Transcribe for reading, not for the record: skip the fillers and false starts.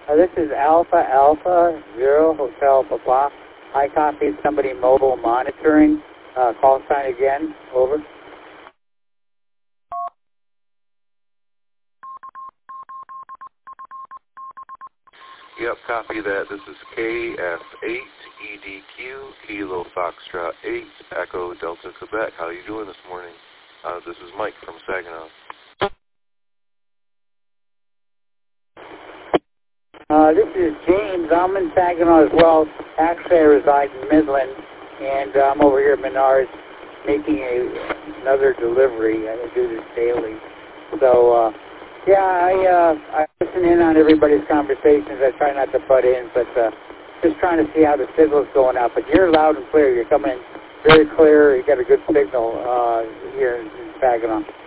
This is Alpha Alpha Zero Hotel Papa. I copied somebody mobile monitoring. Call sign again. Over. Yep, copy that. This is KF8EDQ, Kilo Foxtrot 8, Echo Delta Quebec. How are you doing this morning? This is Mike from Saginaw. This is James. I'm in Saginaw as well. Actually, I reside in Midland, and I'm over here at Menards making another delivery. I do this daily. So, I listen in on everybody's conversations. I try not to butt in, but just trying to see how the signal's going out. But you're loud and clear. You're coming in very clear. You got a good signal here in Saginaw.